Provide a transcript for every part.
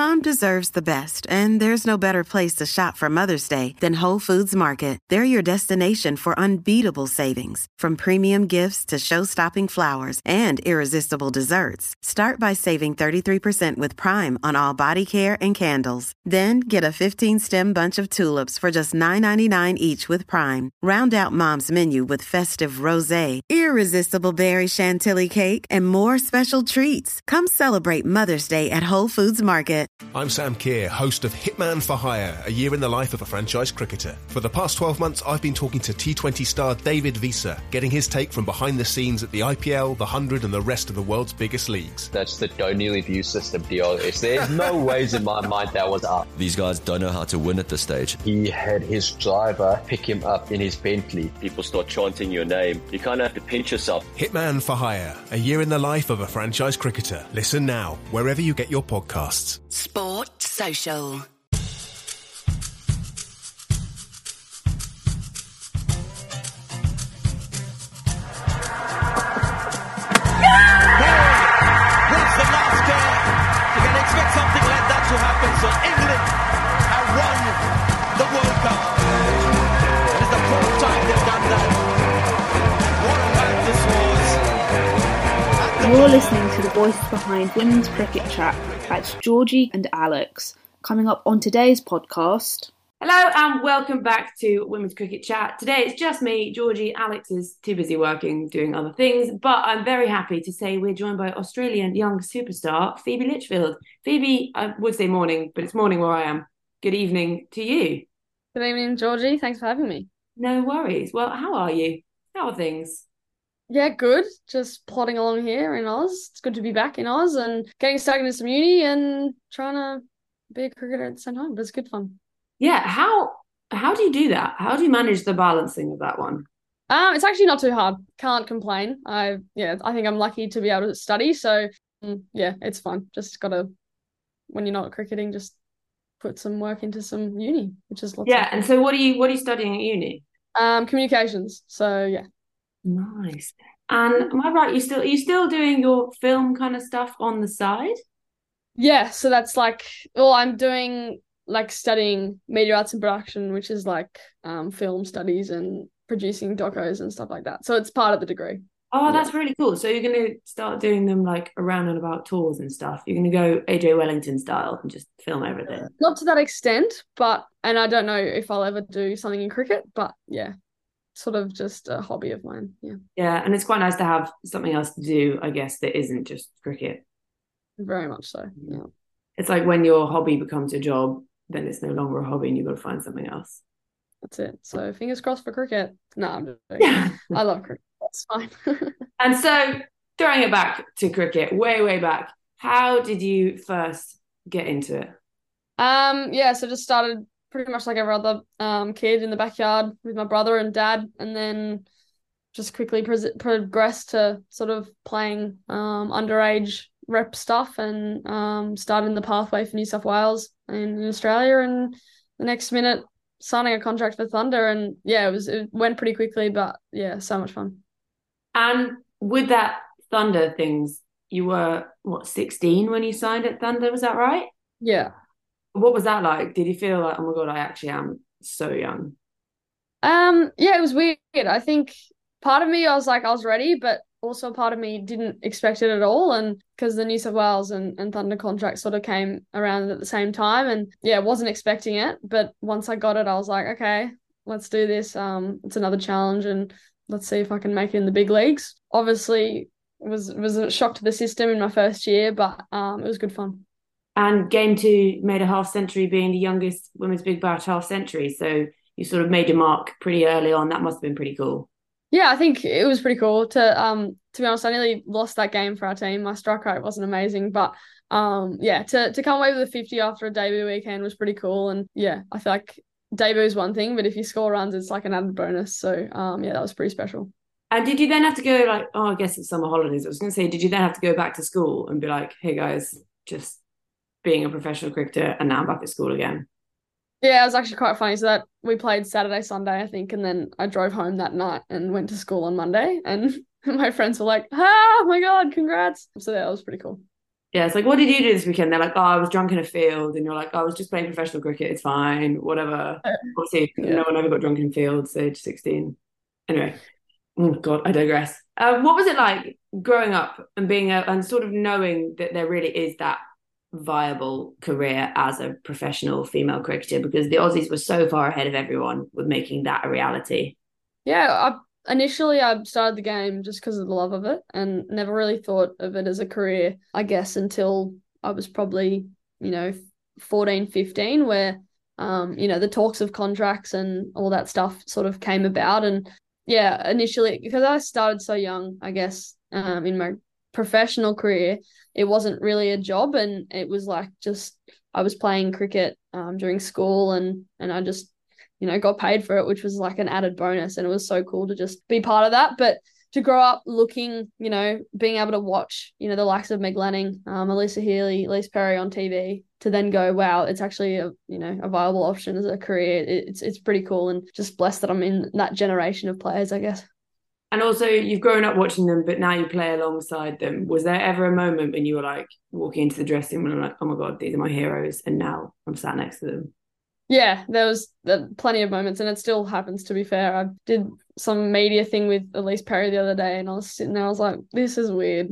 Mom deserves the best, and there's no better place to shop for Mother's Day than Whole Foods Market. They're your destination for unbeatable savings, from premium gifts to show-stopping flowers and irresistible desserts. Start by saving 33% with Prime on all body care and candles. Then get a 15-stem bunch of tulips for just $9.99 each with Prime. Round out Mom's menu with festive rosé, irresistible berry chantilly cake, and more special treats. Come celebrate Mother's Day at Whole Foods Market. I'm Sam Keir, host of Hitman for Hire, a year in the life of a franchise cricketer. For the past 12 months, I've been talking to T20 star David Visa, getting his take from behind the scenes at the IPL, the 100 and the rest of the world's biggest leagues. That's the Tony review system deal. There's no ways in my mind that was up. These guys don't know how to win at this stage. He had his driver pick him up in his Bentley. People start chanting your name. You kind of have to pinch yourself. Hitman for Hire, a year in the life of a franchise cricketer. Listen now, wherever you get your podcasts. Sport Social. That's the last game. You can expect something like that to happen. So England have won the World Cup. It is the fourth time they've done that. What a match this was. You're listening to the voices behind Women's Cricket Chat. That's Georgie and Alex. Coming up on today's podcast. Hello and welcome back to Women's Cricket Chat. Today it's just me, Georgie. Alex is too busy working, doing other things, but I'm very happy to say we're joined by Australian young superstar Phoebe Litchfield. Phoebe, I would say morning, but it's morning where I am. Good evening to you. Good evening, Georgie. Thanks for having me. No worries. Well, how are you? How are things? Yeah, good. Just plodding along here in Oz. It's good to be back in Oz and getting stuck into some uni and trying to be a cricketer at the same time, but it's good fun. Yeah, how do you do that? How do you manage the balancing of that one? It's actually not too hard. Can't complain. I think I'm lucky to be able to study, so yeah, it's fun. Just gotta, when you're not cricketing, just put some work into some uni, which is lots of fun. And so what are you studying at uni? Communications. So yeah. Nice. And am I right? Are you still doing your film kind of stuff on the side? Yeah, so that's like, well, I'm doing like studying media arts and production, which is like film studies and producing docos and stuff like that. So it's part of the degree. Oh, that's really cool. So you're going to start doing them like around and about tours and stuff. You're going to go AJ Wellington style and just film everything. Not to that extent, and I don't know if I'll ever do something in cricket, but yeah, sort of just a hobby of mine. Yeah. Yeah, and it's quite nice to have something else to do, I guess, that isn't just cricket. Very much so. Yeah. It's like when your hobby becomes your job, then it's no longer a hobby and you've got to find something else. That's it. So fingers crossed for cricket. No, I'm just joking. I love cricket. That's fine. And so throwing it back to cricket, way back, how did you first get into it? So just started pretty much like every other kid in the backyard with my brother and dad, and then just quickly progressed to sort of playing underage rep stuff and starting the pathway for New South Wales in Australia, and the next minute signing a contract for Thunder, and yeah, it went pretty quickly, but yeah, so much fun. And with that Thunder things, you were 16 when you signed at Thunder, was that right? Yeah. What was that like? Did you feel like, oh my God, I actually am so young? Yeah, it was weird. I think part of me, I was ready, but also part of me didn't expect it at all. And because the New South Wales and Thunder contract sort of came around at the same time, and yeah, wasn't expecting it. But once I got it, I was like, okay, let's do this. It's another challenge, and let's see if I can make it in the big leagues. Obviously, it was a shock to the system in my first year, but it was good fun. And Game 2 made a half century, being the youngest women's big bash half century. So you sort of made your mark pretty early on. That must have been pretty cool. Yeah, I think it was pretty cool. To be honest, I nearly lost that game for our team. My strike rate wasn't amazing, but to come away with a 50 after a debut weekend was pretty cool. And yeah, I feel like debut is one thing, but if you score runs, it's like an added bonus. So that was pretty special. And did you then have to go I guess it's summer holidays. I was going to say, did you then have to go back to school and be like, hey guys, just being a professional cricketer and now I'm back at school again? Yeah, it was actually quite funny. So that we played Saturday, Sunday, I think, and then I drove home that night and went to school on Monday, and my friends were like, oh my God, congrats. So that was pretty cool. Yeah, it's like, what did you do this weekend? They're like, oh, I was drunk in a field. And you're like, oh, I was just playing professional cricket. It's fine, whatever. Obviously, no one ever got drunk in fields, age 16. Anyway, oh God, I digress. What was it like growing up and being and sort of knowing that there really is that viable career as a professional female cricketer? Because the Aussies were so far ahead of everyone with making that a reality. Yeah, initially I started the game just because of the love of it and never really thought of it as a career, I guess, until I was probably, 14, 15, where, the talks of contracts and all that stuff sort of came about. And yeah, initially, because I started so young, I guess, in my professional career, it wasn't really a job, and it was like just I was playing cricket during school, and I just got paid for it, which was like an added bonus. And it was so cool to just be part of that. But to grow up looking, being able to watch, the likes of Meg Lanning, Alyssa Healy, Elise Perry on TV, to then go, wow, it's actually a viable option as a career. It's pretty cool, and just blessed that I'm in that generation of players, I guess. And also, you've grown up watching them, but now you play alongside them. Was there ever a moment when you were like walking into the dressing room and like, oh my God, these are my heroes, and now I'm sat next to them? Yeah, there was plenty of moments, and it still happens, to be fair. I did some media thing with Elise Perry the other day, and I was sitting there, I was like, this is weird,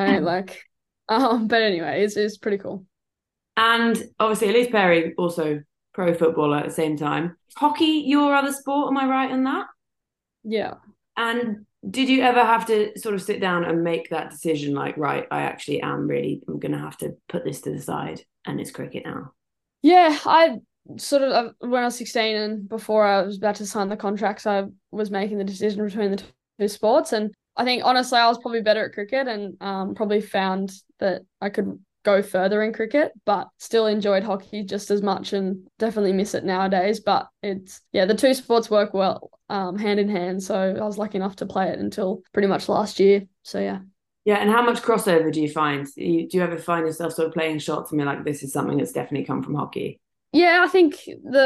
but anyway, it's pretty cool. And obviously, Elise Perry, also pro footballer at the same time. Hockey, your other sport, am I right on that? Yeah. And did you ever have to sort of sit down and make that decision, like, right, I'm going to have to put this to the side and it's cricket now? Yeah, I sort of, when I was 16 and before I was about to sign the contracts, I was making the decision between the two sports. And I think, honestly, I was probably better at cricket and probably found that I could go further in cricket, but still enjoyed hockey just as much and definitely miss it nowadays. But the two sports work well hand in hand. So I was lucky enough to play it until pretty much last year. So yeah. Yeah, and how much crossover do you find? Do you ever find yourself sort of playing shots and be like, this is something that's definitely come from hockey? Yeah, I think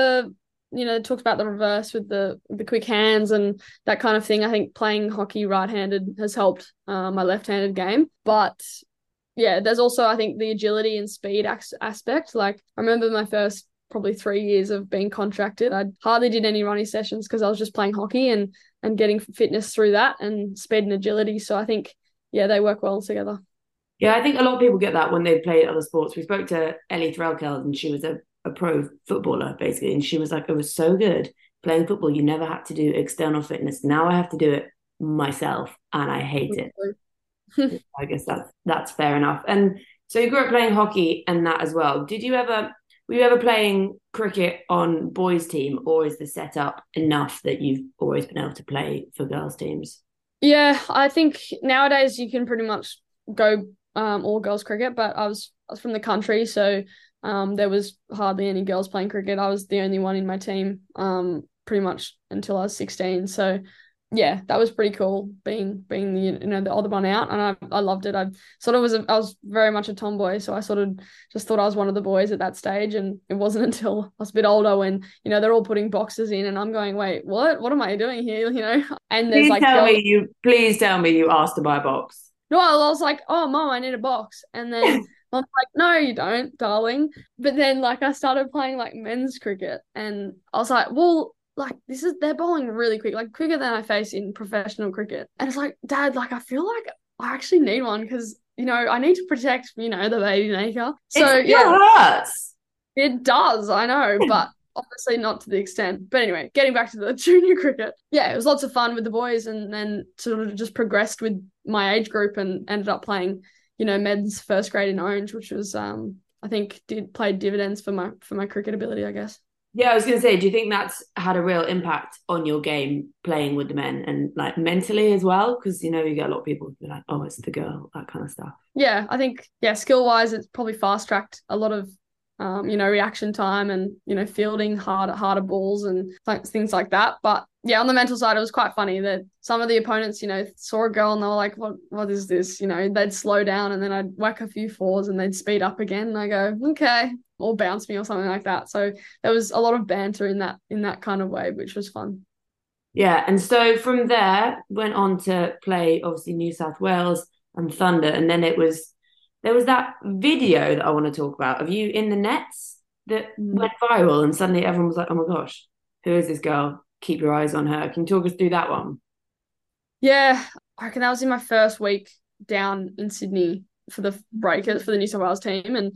it talks about the reverse with the quick hands and that kind of thing. I think playing hockey right-handed has helped my left-handed game. But yeah, there's also, I think, the agility and speed aspect. Like, I remember my first probably 3 years of being contracted, I hardly did any running sessions because I was just playing hockey and getting fitness through that and speed and agility. So I think, yeah, they work well together. Yeah, I think a lot of people get that when they play other sports. We spoke to Ellie Threlkeld, and she was a pro footballer, basically. And she was like, it was so good playing football. You never had to do external fitness. Now I have to do it myself, and I hate it. I guess that's fair enough. And so you grew up playing hockey and that as well. Were you ever playing cricket on boys' team, or is the setup enough that you've always been able to play for girls' teams? Yeah, I think nowadays you can pretty much go all girls cricket, but I was from the country, so there was hardly any girls playing cricket. I was the only one in my team pretty much until I was 16. So yeah, that was pretty cool being the other one out, and I loved it. I was very much a tomboy, so I sort of just thought I was one of the boys at that stage, and it wasn't until I was a bit older when they're all putting boxes in, and I'm going, wait, what am I doing here? And there's please tell me you asked to buy a box. No, I was like, oh, Mom, I need a box, and then I'm like, no, you don't, darling. But then I started playing men's cricket, and I was like, well, they're bowling really quick, quicker than I face in professional cricket. And it's like, Dad, I feel like I actually need one because, I need to protect, the baby maker. So it hurts. It does, I know, but obviously not to the extent. But anyway, getting back to the junior cricket. Yeah, it was lots of fun with the boys, and then sort of just progressed with my age group and ended up playing, men's first grade in Orange, which was, I think played dividends for my cricket ability, I guess. Yeah, I was going to say, do you think that's had a real impact on your game playing with the men and mentally as well? Because, you get a lot of people who are like, oh, it's the girl, that kind of stuff. Yeah, I think, skill-wise, it's probably fast-tracked a lot of, reaction time and, fielding harder balls and things like that. But yeah, on the mental side, it was quite funny that some of the opponents, saw a girl and they were like, what is this? They'd slow down and then I'd whack a few fours and they'd speed up again. And I go, okay, or bounce me or something like that. So there was a lot of banter in that kind of way, which was fun. Yeah. And so from there, went on to play, obviously, New South Wales and Thunder. And then it was There was that video that I want to talk about of you in the nets that went viral, and suddenly everyone was like, "Oh my gosh, who is this girl? Keep your eyes on her." Can you talk us through that one? Yeah, I reckon that was in my first week down in Sydney for the Breakers for the New South Wales team, and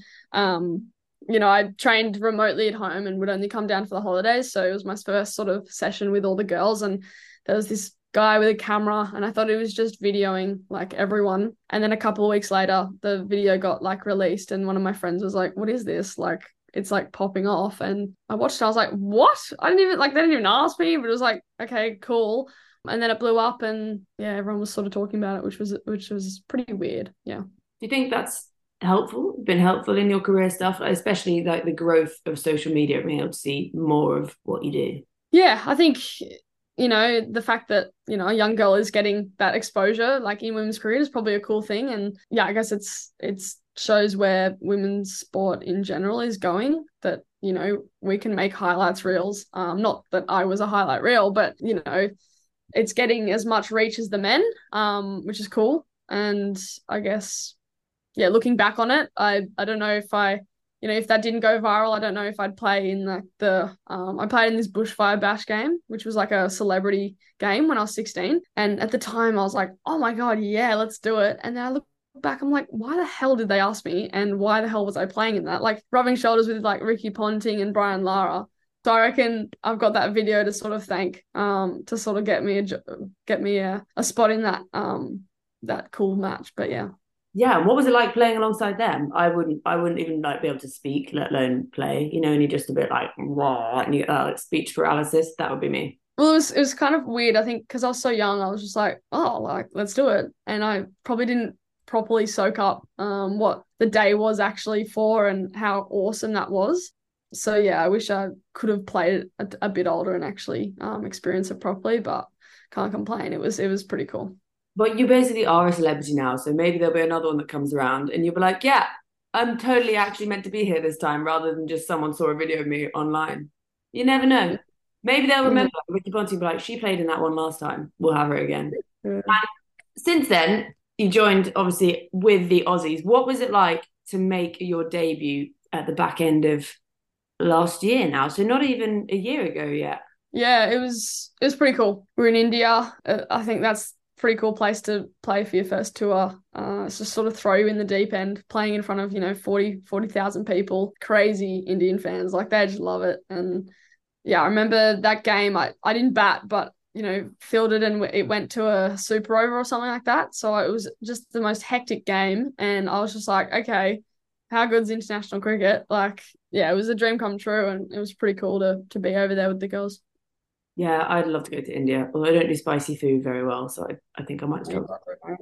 I trained remotely at home and would only come down for the holidays. So it was my first sort of session with all the girls, and there was this guy with a camera, and I thought he was just videoing like everyone. And then a couple of weeks later, the video got like released, and one of my friends was like, "What is this? Like, it's like popping off." And I watched it. I was like, "What?" I didn't even like. They didn't even ask me, but it was like, "Okay, cool." And then it blew up, and yeah, everyone was sort of talking about it, which was pretty weird. Yeah. Do you think that's been helpful in your career stuff, especially like the growth of social media, being able to see more of what you do? Yeah, I think, the fact that, a young girl is getting that exposure like in women's career is probably a cool thing. And yeah, I guess it's shows where women's sport in general is going, that, we can make highlights reels. Not that I was a highlight reel, but, it's getting as much reach as the men, which is cool. And I guess, yeah, looking back on it, I don't know if if that didn't go viral, I don't know if I'd play in I played in this Bushfire Bash game, which was like a celebrity game when I was 16. And at the time I was like, oh my God, yeah, let's do it. And then I look back, I'm like, why the hell did they ask me? And why the hell was I playing in that? Like rubbing shoulders with like Ricky Ponting and Brian Lara. So I reckon I've got that video to sort of thank, to sort of get me a spot in that cool match. But yeah. Yeah, and what was it like playing alongside them? I wouldn't even like be able to speak, let alone play. And you're just a bit like raw, and you get that like, speech paralysis. That would be me. Well, it was kind of weird. I think because I was so young, I was just like, oh, like let's do it, and I probably didn't properly soak up what the day was actually for and how awesome that was. So yeah, I wish I could have played it a bit older and actually experience it properly, but can't complain. It was pretty cool. But you basically are a celebrity now, so maybe there'll be another one that comes around and you'll be like, yeah, I'm totally actually meant to be here this time, rather than just someone saw a video of me online. You never know. Maybe they'll remember Ricky Ponting, be like, she played in that one last time. We'll have her again. And since then, you joined, obviously, with the Aussies. What was it like to make your debut at the back end of last year now? So not even a year ago yet. Yeah, it was pretty cool. We're in India. I think that's pretty cool place to play for your first tour. It's just sort of throw you in the deep end, playing in front of 40,000 people, crazy Indian fans, like they just love it. And yeah, I remember that game. I didn't bat, but fielded, and it went to a super over or something like that. So it was just the most hectic game, and I was just like, okay, how good's international cricket? Like, yeah, it was a dream come true, and it was pretty cool to be over there with the girls. Yeah, I'd love to go to India, although I don't do spicy food very well, so I think I might struggle.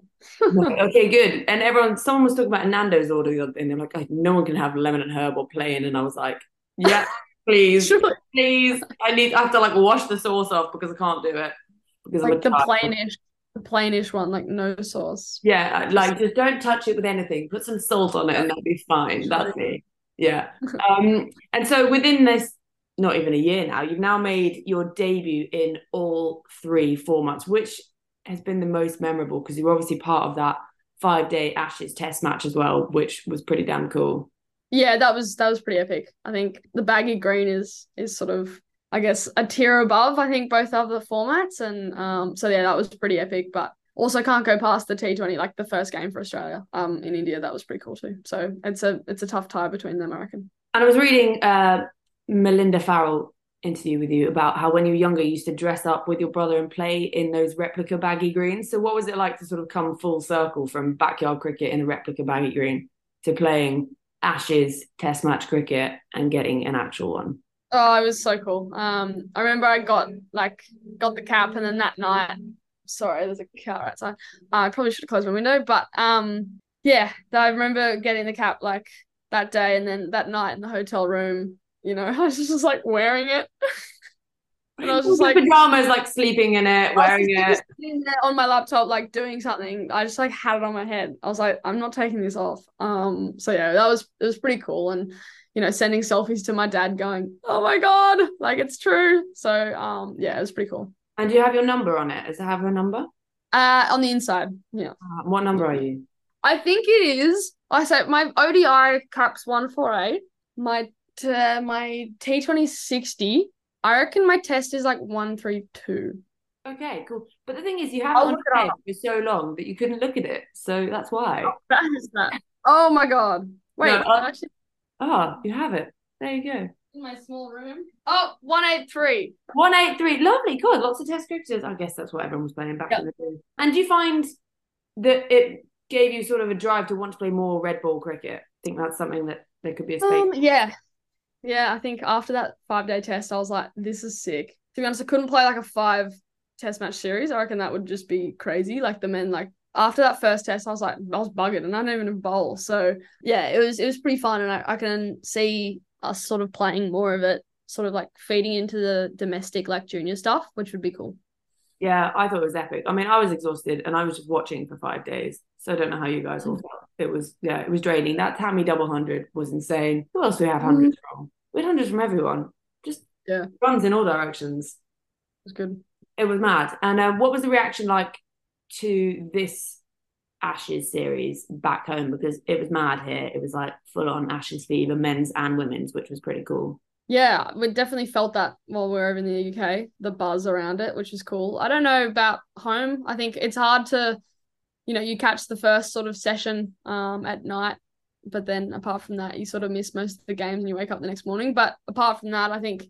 Okay, good. And someone was talking about a Nando's order the other day, and they're like, no one can have lemon and herb or plain, and I was like, yeah, please, please. I have to like wash the sauce off because I can't do it. Because like the plainish one, like no sauce. Yeah, like just don't touch it with anything. Put some salt on it, and that'll be fine. That's me. Yeah. And so within this, not even a year now, you've now made your debut in all 3 formats, which has been the most memorable because you were obviously part of that 5-day Ashes test match as well, which was pretty damn cool. Yeah, that was pretty epic. I think the baggy green is sort of, I guess, a tier above, I think, both of the formats. And so yeah, that was pretty epic, but also can't go past the T20, like the first game for Australia in India. That was pretty cool too. So it's a tough tie between them, I reckon. And I was reading Melinda Farrell interview with you about how when you were younger you used to dress up with your brother and play in those replica baggy greens. So what was it like to sort of come full circle from backyard cricket in a replica baggy green to playing Ashes test match cricket and getting an actual one? Oh, it was so cool. I remember I got the cap, and then that night, sorry, there's a car outside. I probably should have closed my window, but yeah, I remember getting the cap like that day, and then that night in the hotel room, I was just like wearing it. And I was just like pajamas, like sleeping in it, wearing it. Sitting there on my laptop, like doing something. I just like had it on my head. I was like, I'm not taking this off. So yeah, it was pretty cool. And sending selfies to my dad going, oh my God, like it's true. So yeah, it was pretty cool. And do you have your number on it? Does it have your number? On the inside, yeah. What number are you? I think it is I say my ODI cap's 148. My T20 60. I reckon my test is like 132. Okay, cool. But the thing is, you have it on your head for so long that you couldn't look at it. So that's why. Oh, that is that. Oh my God. Wait, No, actually. Oh, you have it. There you go. In my small room. Oh, 183. 183. Lovely. Good. Lots of test cricketers. I guess that's what everyone was playing back in the day. And do you find that it gave you sort of a drive to want to play more red ball cricket? I think that's something that there could be a space. Yeah. Yeah, I think after that 5-day test, I was like, this is sick. To be honest, I couldn't play like a 5 test match series. I reckon that would just be crazy. Like the men, like after that first test, I was buggered and I didn't even bowl. So yeah, it was pretty fun, and I can see us sort of playing more of it, sort of like feeding into the domestic like junior stuff, which would be cool. Yeah, I thought it was epic. I mean, I was exhausted and I was just watching for 5 days. So I don't know how you guys all felt. It was draining. That Tammy double 100 was insane. Who else do we have hundreds from? We had hundreds from everyone. Just runs in all directions. It was good. It was mad. And what was the reaction like to this Ashes series back home? Because it was mad here. It was like full on Ashes fever, men's and women's, which was pretty cool. Yeah, we definitely felt that while we were over in the UK, the buzz around it, which is cool. I don't know about home. I think it's hard to, you catch the first sort of session at night, but then apart from that, you sort of miss most of the games and you wake up the next morning. But apart from that, I think,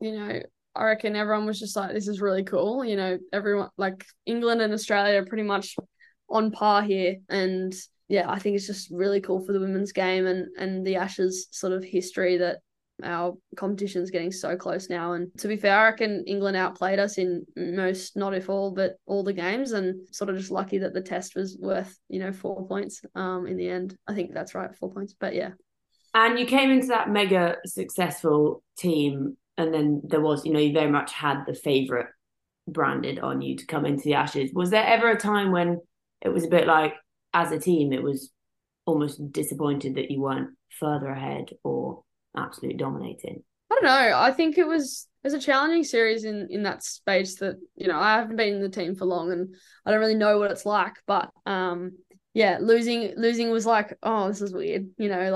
I reckon everyone was just like, this is really cool. Everyone, like England and Australia are pretty much on par here. And yeah, I think it's just really cool for the women's game and the Ashes sort of history that our competition's getting so close now. And to be fair, I reckon England outplayed us in most, not if all, but all the games, and sort of just lucky that the test was worth, 4 points in the end. I think that's right, 4 points. But yeah. And you came into that mega successful team, and then there was, you very much had the favourite branded on you to come into the Ashes. Was there ever a time when it was a bit like, as a team, it was almost disappointed that you weren't further ahead or absolutely dominating? I don't know. I think it was a challenging series in that space that, I haven't been in the team for long and I don't really know what it's like. But yeah, losing was like, oh, this is weird,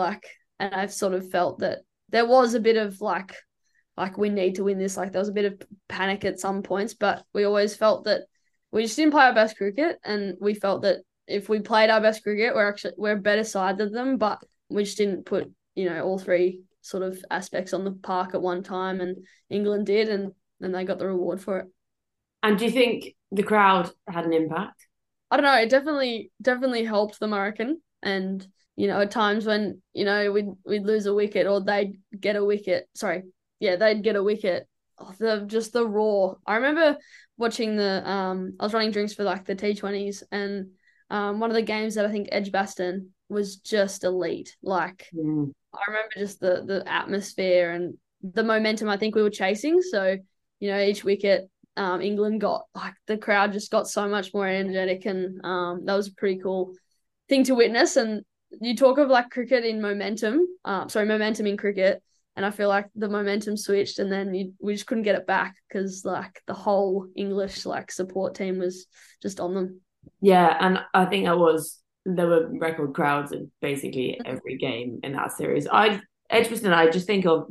and I've sort of felt that there was a bit of like we need to win this. Like there was a bit of panic at some points, but we always felt that we just didn't play our best cricket, and we felt that if we played our best cricket, we're a better side than them, but we just didn't put, all three sort of aspects on the park at one time, and England did, and they got the reward for it. And do you think the crowd had an impact? I don't know. It definitely helped them, I reckon. And, at times when, we'd lose a wicket or they'd get a wicket. Sorry. Yeah, they'd get a wicket. Oh, the roar. I remember watching I was running drinks for like the T20s, and one of the games that I think Edgbaston was just elite. Like I remember just the atmosphere and the momentum I think we were chasing. So, each wicket England got, like the crowd just got so much more energetic, and that was a pretty cool thing to witness. And you talk of like cricket in momentum in cricket, and I feel like the momentum switched, and then we just couldn't get it back because like the whole English like support team was just on them. Yeah, and I think there were record crowds in basically every game in that series. Edgbaston, I just think of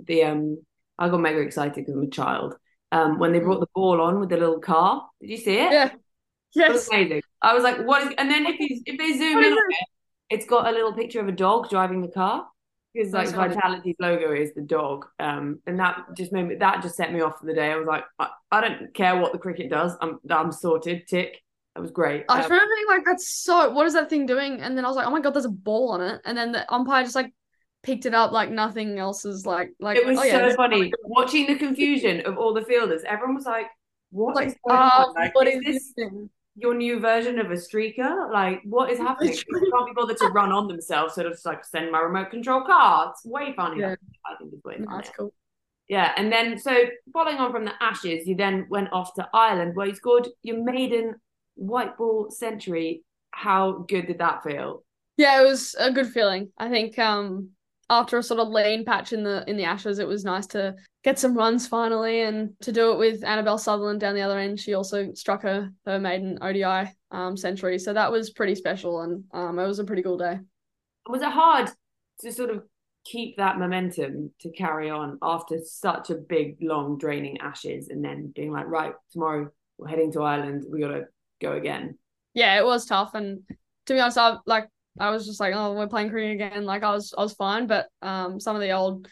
I got mega excited because I'm a child. When they brought the ball on with the little car. Did you see it? Yeah. Yes. It was amazing. I was like, what is, and then if they zoom in on it, it's got a little picture of a dog driving the car. Because like Vitality's logo is the dog. And that just set me off for the day. I was like, I don't care what the cricket does. I'm sorted, tick. That was great. I remember being like, what is that thing doing? And then I was like, oh my God, there's a ball on it. And then the umpire just like picked it up like nothing else is like it was so funny watching the confusion of all the fielders. Everyone was like, what is going on? Like, what is this thing? Your new version of a streaker? Like, what is happening? People can't be bothered to run on themselves, sort of just like send my remote control car. It's way funny. Yeah. I think it's way funny. That's cool. Yeah, and then so following on from the Ashes, you then went off to Ireland where you scored your maiden white ball century. How good did that feel? Yeah, it was a good feeling. I think after a sort of lean patch in the Ashes, it was nice to get some runs finally, and to do it with Annabelle Sutherland down the other end. She also struck her maiden ODI century, so that was pretty special, and it was a pretty cool day. Was it hard to sort of keep that momentum to carry on after such a big, long, draining Ashes, and then being like, right, tomorrow we're heading to Ireland, we got to go again? Yeah, it was tough, and to be honest, I was just like, oh, we're playing cricket again. Like I was fine, but some of the old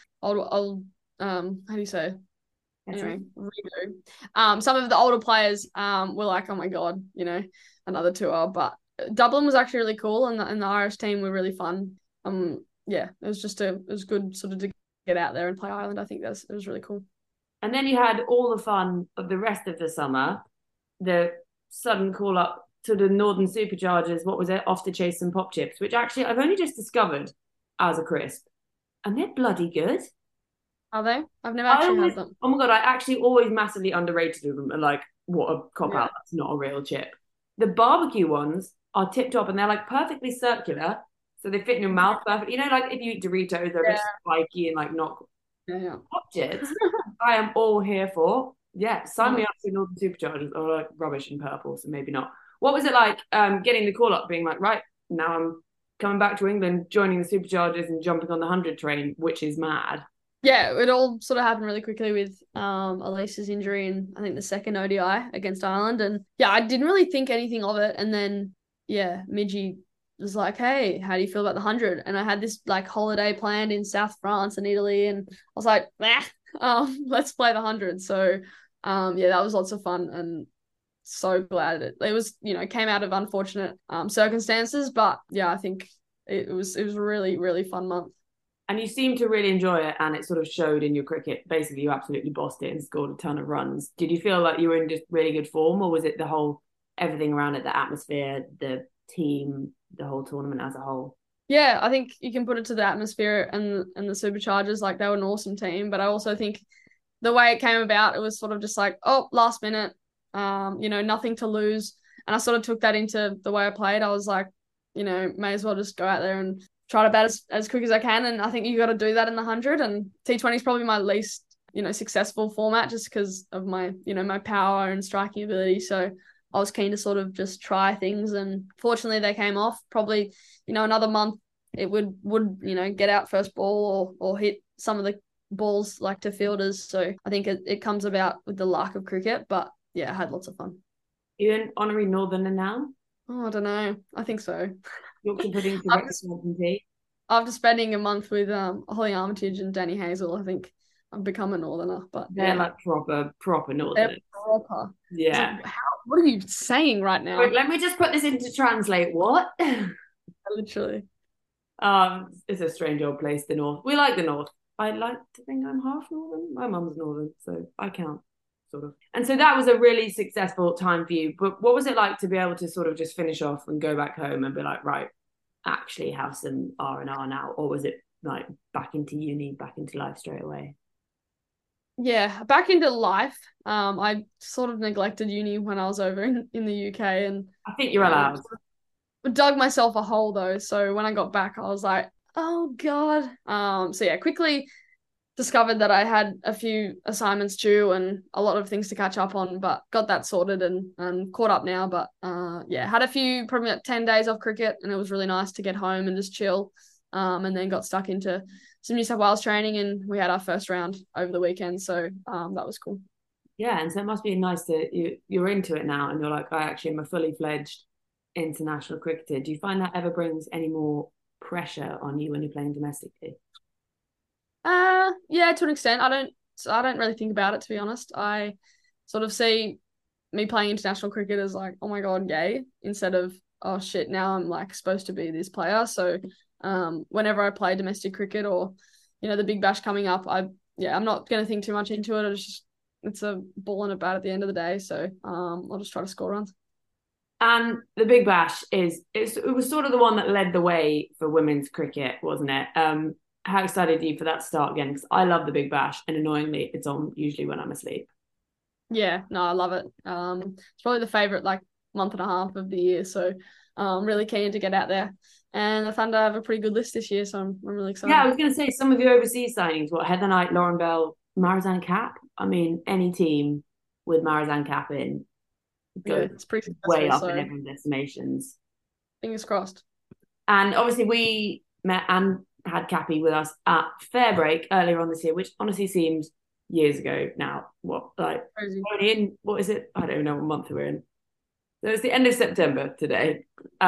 how do you say? Anyway, some of the older players were like, oh my God, another tour. But Dublin was actually really cool, and the Irish team were really fun. Yeah, it was good sort of to get out there and play Ireland. I think it was really cool. And then you had all the fun of the rest of the summer, the sudden call up to the Northern Superchargers. What was it? Off to chase some pop chips, which actually I've only just discovered as a crisp, and they're bloody good. Are they? I've never actually had them. Oh my God, I actually always massively underrated them and like, what a cop out. That's not a real chip. The barbecue ones are tip top, and they're like perfectly circular. So they fit in your mouth perfectly. Like if you eat Doritos, they're a bit spiky and like not pop chips. I am all here for. Yeah, sign me up to Northern Superchargers, or like rubbish in purple, so maybe not. What was it like getting the call up, being like, right, now I'm coming back to England, joining the Superchargers and jumping on the 100 train, which is mad? Yeah, it all sort of happened really quickly with Elise's injury and I think the second ODI against Ireland. And yeah, I didn't really think anything of it. And then, yeah, Midgie was like, hey, how do you feel about the 100? And I had this like holiday planned in South France and Italy. And I was like, let's play the 100. So, yeah, that was lots of fun and so glad it was, came out of unfortunate circumstances. But yeah, I think it was a really, really fun month. And you seem to really enjoy it, and it sort of showed in your cricket. Basically, you absolutely bossed it and scored a ton of runs. Did you feel like you were in just really good form, or was it the whole, everything around it, the atmosphere, the team, the whole tournament as a whole? Yeah, I think you can put it to the atmosphere and the Superchargers. Like, they were an awesome team, but I also think the way it came about, it was sort of just like, oh, last minute, nothing to lose. And I sort of took that into the way I played. I was like, may as well just go out there and try to bat as quick as I can. And I think you got to do that in the 100. And T20 is probably my least, successful format just because of my, my power and striking ability. So I was keen to sort of just try things. And fortunately they came off. Probably, another month it would get out first ball or hit some of the balls like to fielders. So I think it comes about with the luck of cricket. But yeah, I had lots of fun. You an honorary Northerner now? Oh, I don't know. I think so. Yorkshire pudding for breakfast and tea. After spending a month with Holly Armitage and Danny Hazel, I think I've become a Northerner. But they're like proper Northerners. They're proper. Yeah. Like, what are you saying right now? Wait, let me just put this into translate. What? Literally. It's a strange old place, the North. We like the North. I like to think I'm half Northern. My mum's Northern, so I count. Sort of. And so that was a really successful time for you. But what was it like to be able to sort of just finish off and go back home and be like, right, actually have some R&R now? Or was it like back into uni, back into life straight away? Yeah, back into life. I sort of neglected uni when I was over in the UK, and I think you're allowed. Dug myself a hole though. So when I got back, I was like, oh God. So yeah, quickly discovered that I had a few assignments due and a lot of things to catch up on, but got that sorted and caught up now. But yeah, had a few, probably like 10 days off cricket, and it was really nice to get home and just chill. And then got stuck into some New South Wales training, and we had our first round over the weekend. So that was cool. Yeah, and so it must be nice that you're into it now, and you're like, I actually am a fully fledged international cricketer. Do you find that ever brings any more pressure on you when you're playing domestically? Yeah, to an extent. I don't really think about it, to be honest. I sort of see me playing international cricket as like, oh my God, yay, instead of, oh shit, now I'm like supposed to be this player. So whenever I play domestic cricket or, the Big Bash coming up, I'm not going to think too much into it. It's a ball and a bat at the end of the day. So I'll just try to score runs. And the Big Bash it was sort of the one that led the way for women's cricket, wasn't it? How excited are you for that to start again? Because I love the Big Bash, and annoyingly, it's on usually when I'm asleep. Yeah, no, I love it. It's probably the favourite like month and a half of the year, so I'm really keen to get out there. And the Thunder have a pretty good list this year, so I'm really excited. Yeah, I was going to say some of your overseas signings. What, Heather Knight, Lauren Bell, Marizanne Kapp? I mean, any team with Marizanne Kapp in goes it's pretty way up in everyone's estimations. Fingers crossed. And obviously we met and had Cappy with us at Fairbreak earlier on this year, which honestly seems years ago now. What is it? I don't even know what month we're in. So it's the end of September today.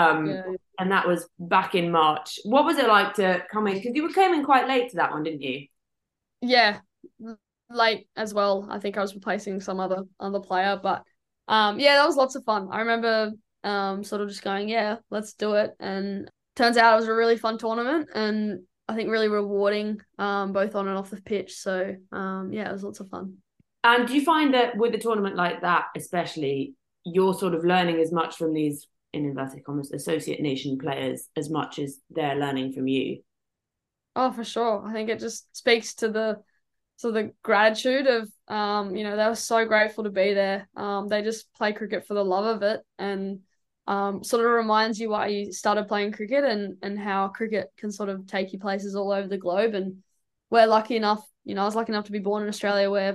And that was back in March. What was it like to come in? Because you came in quite late to that one, didn't you? Yeah, late as well. I think I was replacing some other player, but that was lots of fun. I remember sort of just going, yeah, let's do it. And turns out it was a really fun tournament and I think really rewarding, both on and off the pitch. So it was lots of fun. And do you find that with a tournament like that, especially, you're sort of learning as much from these, in inverted commas, associate nation players as much as they're learning from you? Oh, for sure. I think it just speaks to the gratitude of, they were so grateful to be there. They just play cricket for the love of it and sort of reminds you why you started playing cricket and how cricket can sort of take you places all over the globe. And we're lucky enough, I was lucky enough to be born in Australia where,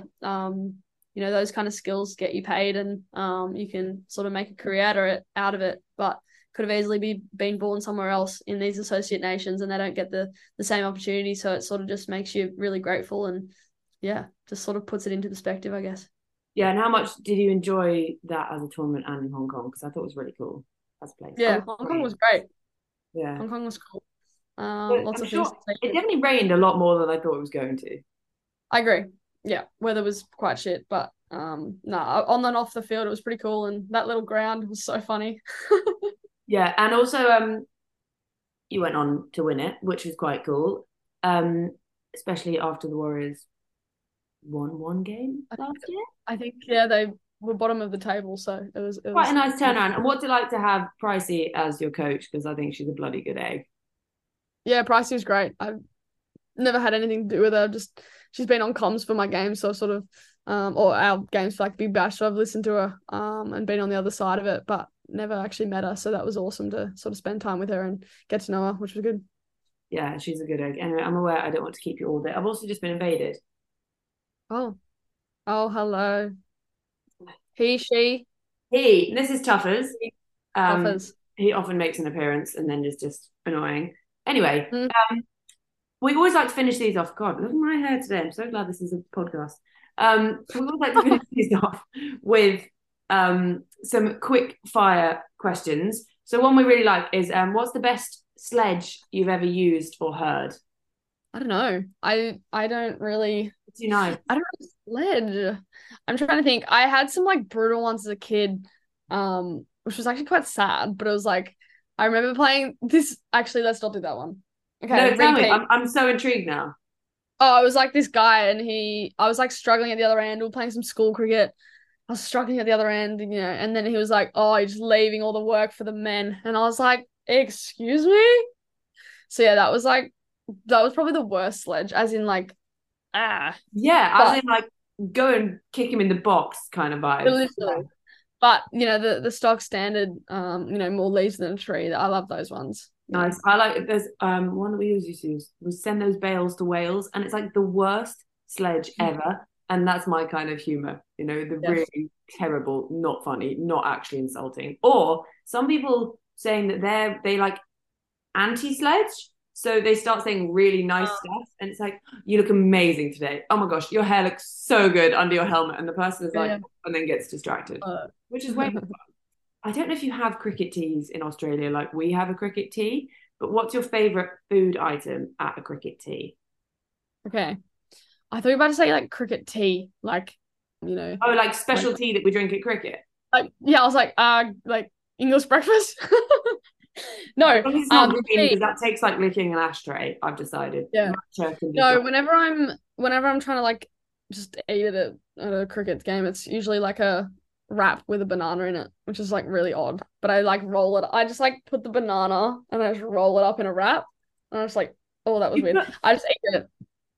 those kind of skills get you paid and you can sort of make a career out of it. But could have easily been born somewhere else in these associate nations and they don't get the same opportunity. So it sort of just makes you really grateful and just sort of puts it into perspective, I guess. Yeah, and how much did you enjoy that as a tournament and in Hong Kong? Because I thought it was really cool as a place. Yeah, Hong Kong was great. Yeah. Hong Kong was cool. Lots of things. It definitely rained a lot more than I thought it was going to. I agree. Yeah, weather was quite shit, but on and off the field it was pretty cool, and that little ground was so funny. Yeah, and also you went on to win it, which was quite cool. Especially after the Warriors won one game last year. I think they were bottom of the table, so it was quite a nice turnaround. And what's it like to have Pricey as your coach? Because I think she's a bloody good egg. Yeah, Pricey was great. I've never had anything to do with her. Just she's been on comms for my games, so sort of or our games for like Big Bash. So I've listened to her and been on the other side of it, but never actually met her. So that was awesome to sort of spend time with her and get to know her, which was good. Yeah, she's a good egg. Anyway, I'm aware I don't want to keep you all day. I've also just been invaded. Oh, hello. He, she. He. This is Tuffers. Tuffers. He often makes an appearance and then is just annoying. Anyway, we always like to finish these off. God, look at my hair today. I'm so glad this is a podcast. We always like to finish these off with some quick fire questions. So one we really like is, what's the best sledge you've ever used or heard? I don't know. I don't really. Too nice. I don't know sledge. I'm trying to think. I had some like brutal ones as a kid, which was actually quite sad. But it was like I remember playing this. Actually, let's not do that one. Okay, no, tell me. I'm so intrigued now. Oh, it was like this guy, and I was like struggling at the other end. We were playing some school cricket. I was struggling at the other end, and then he was like, "Oh, you're just leaving all the work for the men," and I was like, "Excuse me." So yeah, that was probably the worst sledge, as in like. As in like go and kick him in the box kind of vibe. Literally. But the stock standard, more leaves than a tree. I love those ones. Nice. I like there's one that we used to use. We send those bales to Wales, and it's like the worst sledge ever. And that's my kind of humour, really terrible, not funny, not actually insulting. Or some people saying that they like anti-sledge. So they start saying really nice stuff, and it's like, you look amazing today. Oh my gosh, your hair looks so good under your helmet. And the person is like, and then gets distracted, which is way more fun. I don't know if you have cricket teas in Australia like we have a cricket tea, but what's your favourite food item at a cricket tea? Okay. I thought you were about to say like cricket tea, like, Oh, like special tea that we drink at cricket? I was like English breakfast? No, it's not green because that takes like licking an ashtray. I've decided. Yeah. No, whenever I'm trying to like just eat at a cricket game, it's usually like a wrap with a banana in it, which is like really odd. But I like roll it. I just like put the banana and I just roll it up in a wrap, and I'm just like, oh, that was weird. I just ate it.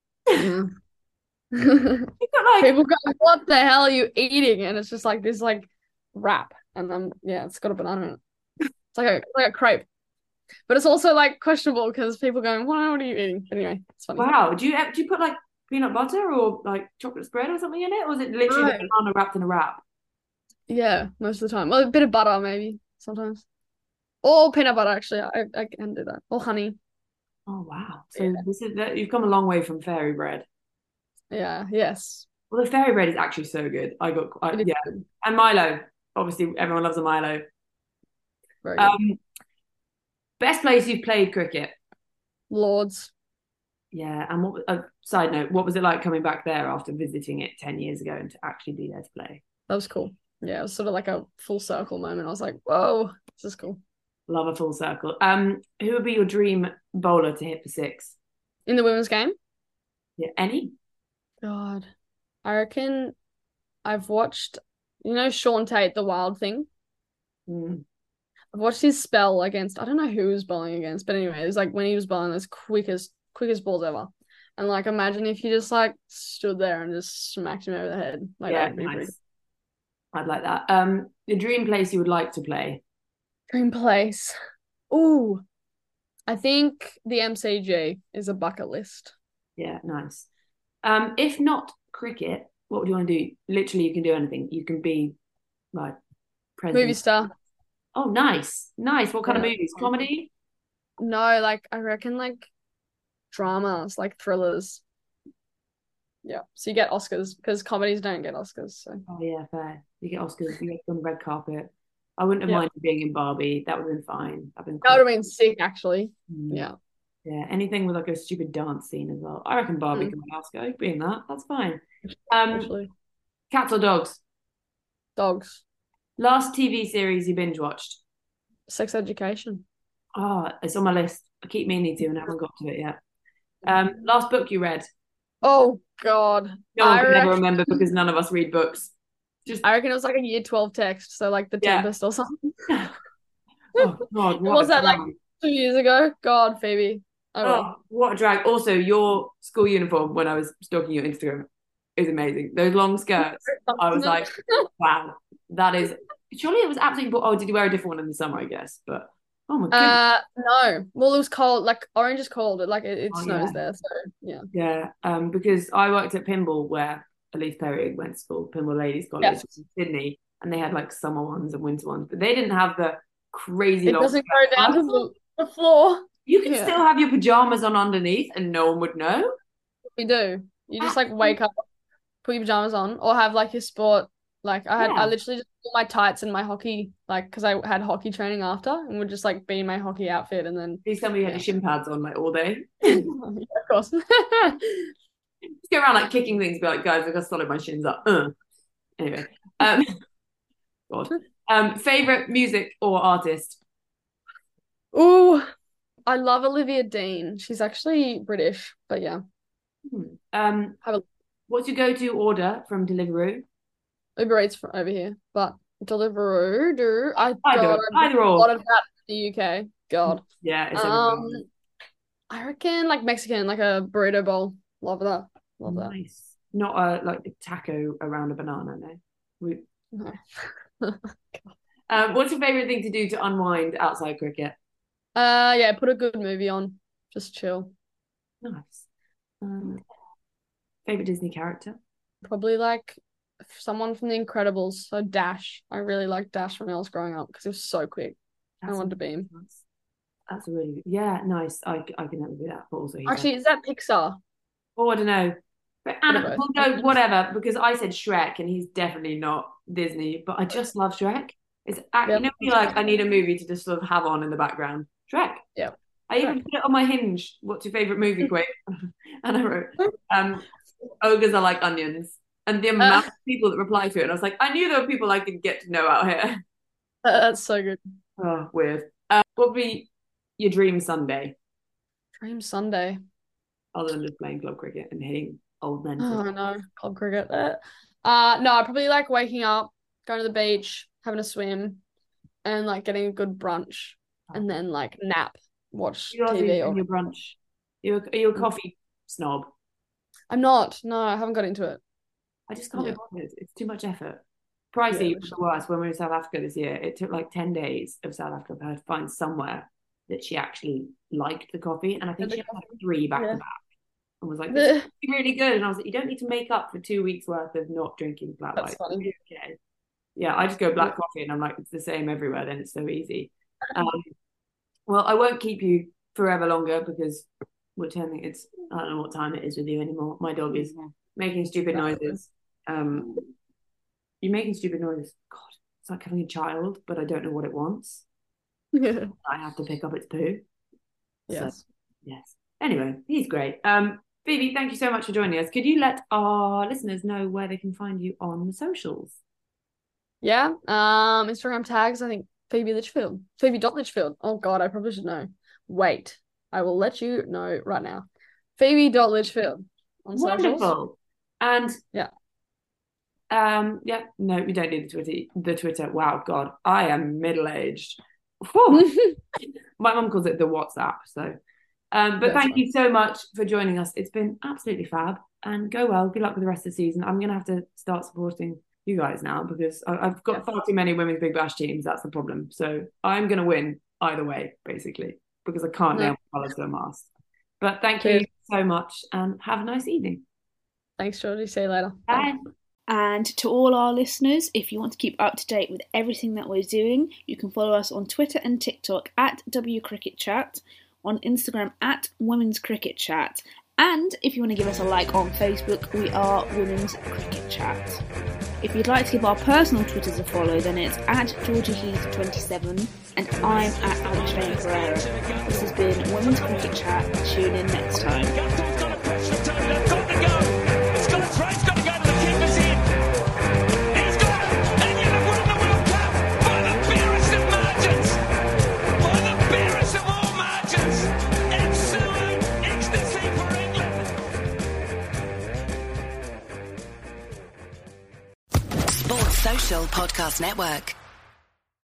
People go, what the hell are you eating? And it's just like this like wrap, and it's got a banana in it. It's like a crepe, but it's also like questionable because people going, what are you eating? Anyway, it's funny. Wow, do you put like peanut butter or like chocolate spread or something in it, or is it literally the banana wrapped in a wrap? Yeah, most of the time. Well, a bit of butter maybe sometimes, or peanut butter. Actually, I can do that, or honey. Oh wow! So this is that you've come a long way from fairy bread. Yeah. Yes. Well, the fairy bread is actually so good. Yeah, Good. and Milo. Obviously, everyone loves a Milo. Very good. Best place you've played cricket? Lords. Yeah, and side note, what was it like coming back there after visiting it 10 years ago and to actually be there to play? That was cool. Yeah, it was sort of like a full circle moment. I was like, whoa, this is cool. Love a full circle. Who would be your dream bowler to hit for six? In the women's game? Yeah, any? God. I reckon I've watched, Sean Tate, the Wild thing. Mm. I've watched his spell against, I don't know who he was bowling against, but anyway, it was like when he was bowling those quickest balls ever. And like, imagine if you just like stood there and just smacked him over the head. Like, Yeah, that'd be pretty. nice. I'd like that. The dream place you would like to play? Dream place. Ooh, I think the MCG is a bucket list. Yeah, nice. If not cricket, what would you want to do? Literally, you can do anything. You can be like president. Movie star. Oh, nice. Nice. What kind of Yeah. movies? Comedy? No, like I reckon like dramas, like thrillers. Yeah. So you get Oscars because comedies don't get Oscars. So Oh, yeah, fair. You get Oscars, you get on the red carpet. I wouldn't have Yeah. minded being in Barbie. That would have been fine. That'd been that would cool. have been sick, actually. Mm. Yeah. Yeah, anything with like a stupid dance scene as well. I reckon Barbie Mm. can be Oscar. Being that, that's fine. Actually, Cats or dogs? dogs. Last TV series you binge watched? Sex Education. Oh, it's on my list. I keep meaning to and I haven't got to it yet. Last book you read? Oh God. No one I can ever reckon, remember because none of us read books. I reckon it was like a year 12 text, so like The Yeah. Tempest or something. Oh God, what Was a that like drag. 2 years ago? God, Phoebe. Oh, well. Oh, what a drag. Also, your school uniform when I was stalking your Instagram is amazing. Those long skirts. I was like, wow, that is surely it was absolutely oh, did you wear a different one in the summer, I guess? But oh my goodness. No. Well, it was cold. Like orange is cold. It Oh, snows yeah. there. So yeah. Yeah. Because I worked at Pimble where Elise Perry went to school, Pimble Ladies College Yes. in Sydney, and they had like summer ones and winter ones, but they didn't have the crazy It long doesn't skirts. go down to the floor. You can Yeah. still have your pajamas on underneath and no one would know. We do. You just like wake up, put your pajamas on, or have like your sport. Like I Yeah. literally just put my tights and my hockey, like because I had hockey training after, and would just like be in my hockey outfit, and then Please tell me you had your shin pads on like all day. yeah, of course. Just go around like kicking things, be like, guys, I gotta solid my shins up. Anyway. God. Favorite music or artist? Ooh, I love Olivia Dean. She's actually British, but yeah. Have a What's your go-to order from Deliveroo? Uber Eats from over here, but Deliveroo. Either a or. lot of that in the UK. God. Yeah, it's everywhere. I reckon like Mexican, like a burrito bowl. Love that. Love that. Nice. Not a like a taco around a banana, no. No. What's your favorite thing to do to unwind outside cricket? Yeah, put a good movie on. Just chill. Nice. Favorite Disney character? Probably like someone from The Incredibles. So Dash. I really liked Dash when I was growing up because he was so quick. I wanted to be him. That's a really yeah, nice. I can never do that, but also he's Actually, is that Pixar? oh, I don't know. But Whatever. well, no, whatever, because I said Shrek and he's definitely not Disney, but I just love Shrek. It's actually Yep. like I need a movie to just sort of have on in the background. Shrek. Yeah. I even put it on my Hinge. What's your favorite movie quote? And I wrote, ogres are like onions. And the amount of people that reply to it, and I was like, I knew there were people I could get to know out here. That's so good. Oh, weird. What would be your dream Sunday, Dream Sunday. other than just playing club cricket and hitting old men? Oh no, club cricket. No, I probably like waking up, going to the beach, having a swim, and like getting a good brunch, and then like nap, watch You guys TV. eating your brunch? Are you a coffee snob? I'm not. No, I haven't got into it. I just can't Yeah. be bothered. It's too much effort. Pricey Yeah, was the worst when we were in South Africa this year. It took like 10 days of South Africa for her to find somewhere that she actually liked the coffee. And I think she had like 3 back to back and was like, this is really good. And I was like, you don't need to make up for 2 weeks worth of not drinking flat That's white. funny. Okay. Yeah, I just go black coffee and I'm like, it's the same everywhere. Then it's so easy. Well, I won't keep you forever longer because I don't know what time it is with you anymore. My dog is making stupid noises. You're making stupid noises. God, it's like having a child, but I don't know what it wants. I have to pick up its poo. Yes. So, yes. Anyway, he's great. Phoebe, thank you so much for joining us. Could you let our listeners know where they can find you on the socials? Yeah. Instagram tags, I think Phoebe Litchfield. Phoebe.Litchfield. Oh God, I probably should know. Wait, I will let you know right now. Phoebe.Litchfield on socials. Wonderful. And yeah. No, we don't need the Twitter. Wow, God, I am middle-aged. My mum calls it the WhatsApp. So, but thank you so much for joining us. It's been absolutely fab, and go well. Good luck with the rest of the season. I'm going to have to start supporting you guys now because I've got far too many women's Big Bash teams. That's the problem. So I'm going to win either way, basically, because I can't nail my colours to a mast. But thank you so much, and have a nice evening. Thanks, Georgie. See you later. Bye. And to all our listeners, if you want to keep up to date with everything that we're doing, you can follow us on Twitter and TikTok at WCricketChat, on Instagram at Women's Cricket Chat, and if you want to give us a like on Facebook, we are Women's Cricket Chat. If you'd like to give our personal Twitters a follow, then it's at GeorgieHeath27 and I'm at Alex Jane Pereira. This has been Women's Cricket Chat. Tune in next time. Social Podcast Network.